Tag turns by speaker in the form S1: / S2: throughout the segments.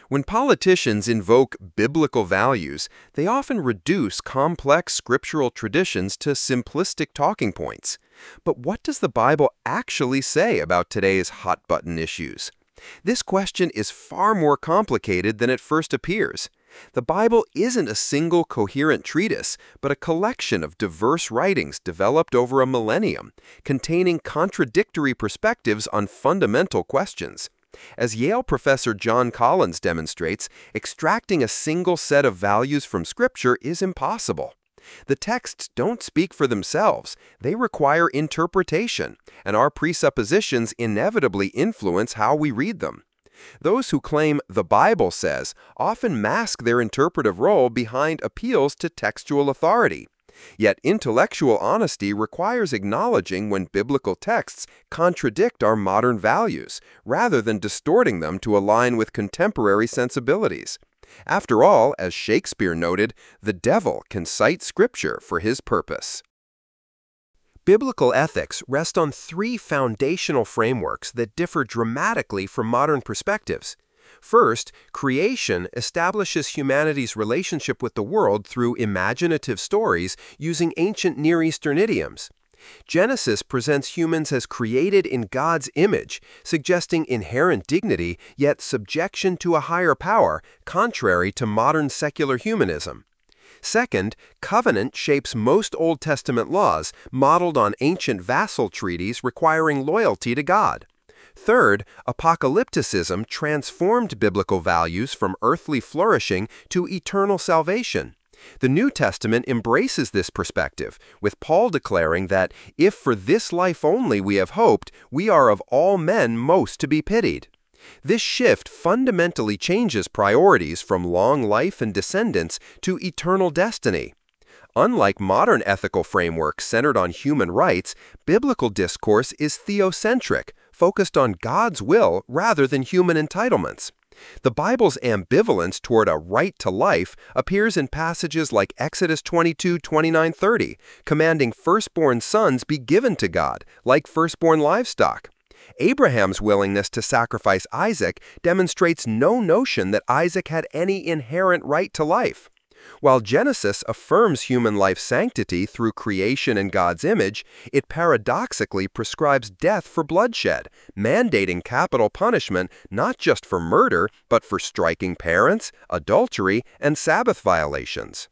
S1: When politicians invoke biblical values, they often reduce complex scriptural traditions to simplistic talking points. But what does the Bible actually say about today's hot-button issues? This question is far more complicated than it first appears. The Bible isn't a single coherent treatise, but a collection of diverse writings developed over a millennium, containing contradictory perspectives on fundamental questions. As Yale professor John Collins demonstrates, extracting a single set of values from Scripture is impossible. The texts don't speak for themselves, they require interpretation, and our presuppositions inevitably influence how we read them. Those who claim the Bible says often mask their interpretive role behind appeals to textual authority. Yet intellectual honesty requires acknowledging when biblical texts contradict our modern values, rather than distorting them to align with contemporary sensibilities. After all, as Shakespeare noted, the devil can cite Scripture for his purpose. Biblical ethics rest on three foundational frameworks that differ dramatically from modern perspectives. First, creation establishes humanity's relationship with the world through imaginative stories using ancient Near Eastern idioms. Genesis presents humans as created in God's image, suggesting inherent dignity yet subjection to a higher power, contrary to modern secular humanism. Second, covenant shapes most Old Testament laws, modeled on ancient vassal treaties requiring loyalty to God. Third, apocalypticism transformed biblical values from earthly flourishing to eternal salvation. The New Testament embraces this perspective, with Paul declaring that, "If for this life only we have hoped, we are of all men most to be pitied." This shift fundamentally changes priorities from long life and descendants to eternal destiny. Unlike modern ethical frameworks centered on human rights, biblical discourse is theocentric, focused on God's will rather than human entitlements. The Bible's ambivalence toward a right to life appears in passages like Exodus 22:29-30, commanding firstborn sons be given to God, like firstborn livestock. Abraham's willingness to sacrifice Isaac demonstrates no notion that Isaac had any inherent right to life. While Genesis affirms human life's sanctity through creation in God's image, it paradoxically prescribes death for bloodshed, mandating capital punishment not just for murder, but for striking parents, adultery, and Sabbath violations.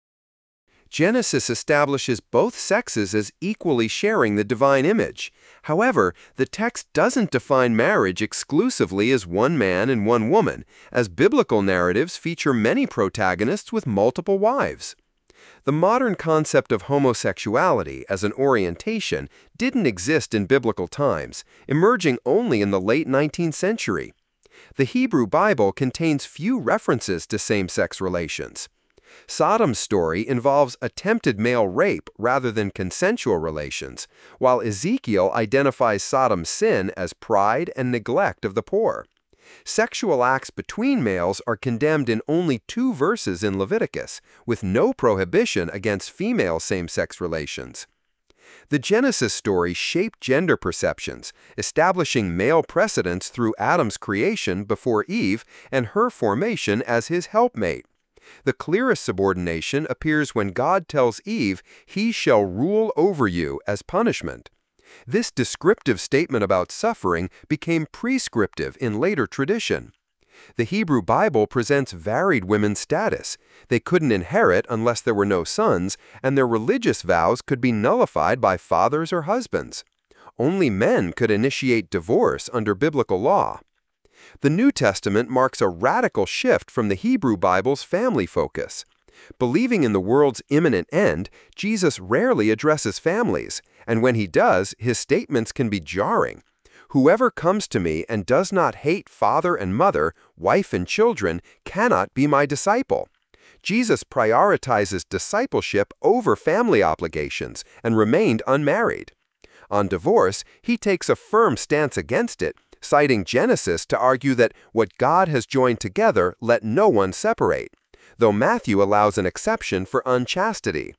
S1: Genesis establishes both sexes as equally sharing the divine image. However, the text doesn't define marriage exclusively as one man and one woman, as biblical narratives feature many protagonists with multiple wives. The modern concept of homosexuality as an orientation didn't exist in biblical times, emerging only in the late 19th century. The Hebrew Bible contains few references to same-sex relations. Sodom's story involves attempted male rape rather than consensual relations, while Ezekiel identifies Sodom's sin as pride and neglect of the poor. Sexual acts between males are condemned in only 2 verses in Leviticus, with no prohibition against female same-sex relations. The Genesis story shaped gender perceptions, establishing male precedence through Adam's creation before Eve and her formation as his helpmate. The clearest subordination appears when God tells Eve, "He shall rule over you" as punishment. This descriptive statement about suffering became prescriptive in later tradition. The Hebrew Bible presents varied women's status. They couldn't inherit unless there were no sons, and their religious vows could be nullified by fathers or husbands. Only men could initiate divorce under biblical law. The New Testament marks a radical shift from the Hebrew Bible's family focus. Believing in the world's imminent end, Jesus rarely addresses families, and when he does, his statements can be jarring. "Whoever comes to me and does not hate father and mother, wife and children, cannot be my disciple." Jesus prioritizes discipleship over family obligations and remained unmarried. On divorce, he takes a firm stance against it, citing Genesis to argue that what God has joined together, let no one separate, though Matthew allows an exception for unchastity.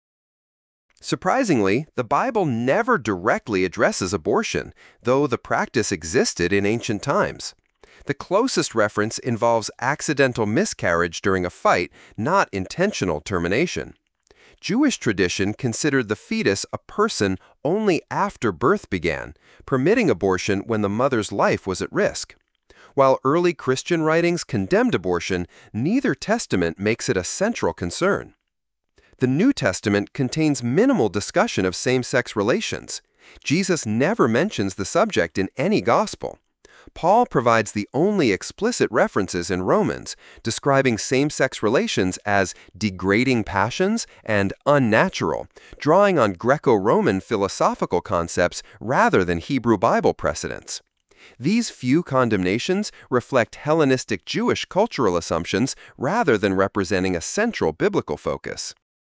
S1: Surprisingly, the Bible never directly addresses abortion, though the practice existed in ancient times. The closest reference involves accidental miscarriage during a fight, not intentional termination. Jewish tradition considered the fetus a person only after birth began, permitting abortion when the mother's life was at risk. While early Christian writings condemned abortion, neither testament makes it a central concern. The New Testament contains minimal discussion of same-sex relations. Jesus never mentions the subject in any gospel. Paul provides the only explicit references in Romans, describing same-sex relations as degrading passions and unnatural, drawing on Greco-Roman philosophical concepts rather than Hebrew Bible precedents. These few condemnations reflect Hellenistic Jewish cultural assumptions rather than representing a central biblical focus.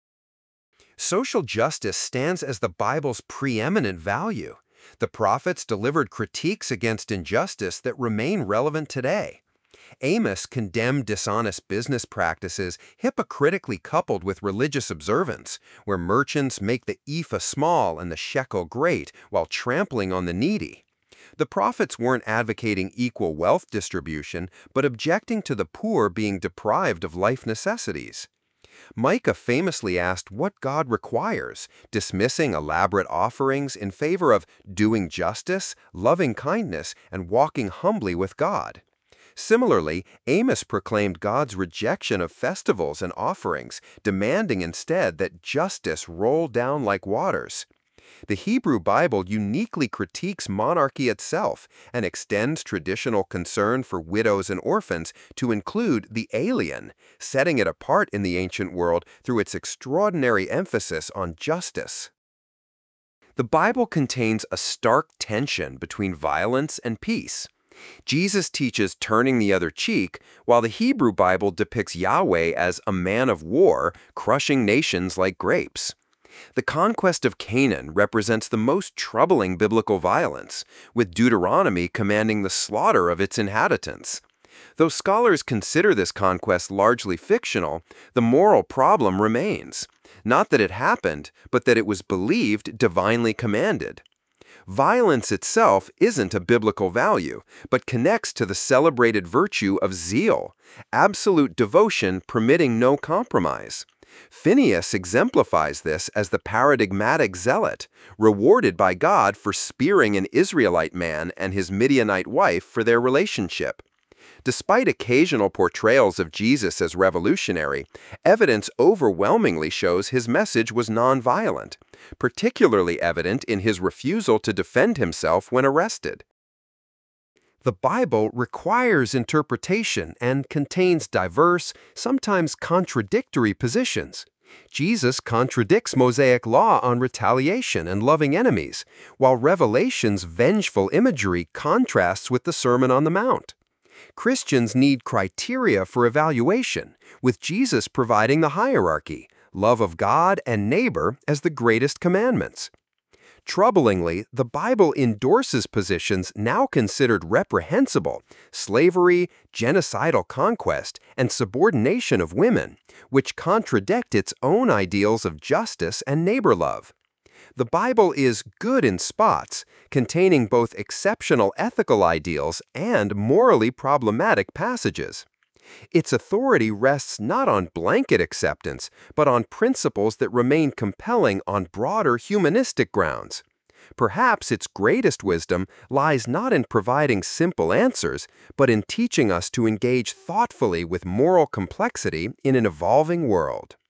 S1: Social justice stands as the Bible's preeminent value. The prophets delivered critiques against injustice that remain relevant today. Amos condemned dishonest business practices hypocritically coupled with religious observance, where merchants make the ephah small and the shekel great while trampling on the needy. The prophets weren't advocating equal wealth distribution, but objecting to the poor being deprived of life necessities. Micah famously asked what God requires, dismissing elaborate offerings in favor of doing justice, loving kindness, and walking humbly with God. Similarly, Amos proclaimed God's rejection of festivals and offerings, demanding instead that justice roll down like waters. The Hebrew Bible uniquely critiques monarchy itself and extends traditional concern for widows and orphans to include the alien, setting it apart in the ancient world through its extraordinary emphasis on justice. The Bible contains a stark tension between violence and peace. Jesus teaches turning the other cheek, while the Hebrew Bible depicts Yahweh as a man of war, crushing nations like grapes. The conquest of Canaan represents the most troubling biblical violence, with Deuteronomy commanding the slaughter of its inhabitants. Though scholars consider this conquest largely fictional, the moral problem remains. Not that it happened, but that it was believed divinely commanded. Violence itself isn't a biblical value, but connects to the celebrated virtue of zeal, absolute devotion permitting no compromise. Phinehas exemplifies this as the paradigmatic zealot, rewarded by God for spearing an Israelite man and his Midianite wife for their relationship. Despite occasional portrayals of Jesus as revolutionary, evidence overwhelmingly shows his message was nonviolent, particularly evident in his refusal to defend himself when arrested. The Bible requires interpretation and contains diverse, sometimes contradictory positions. Jesus contradicts Mosaic law on retaliation and loving enemies, while Revelation's vengeful imagery contrasts with the Sermon on the Mount. Christians need criteria for evaluation, with Jesus providing the hierarchy, love of God and neighbor as the greatest commandments. Troublingly, the Bible endorses positions now considered reprehensible, slavery, genocidal conquest, and subordination of women, which contradict its own ideals of justice and neighbor love. The Bible is good in spots, containing both exceptional ethical ideals and morally problematic passages. Its authority rests not on blanket acceptance, but on principles that remain compelling on broader humanistic grounds. Perhaps its greatest wisdom lies not in providing simple answers, but in teaching us to engage thoughtfully with moral complexity in an evolving world.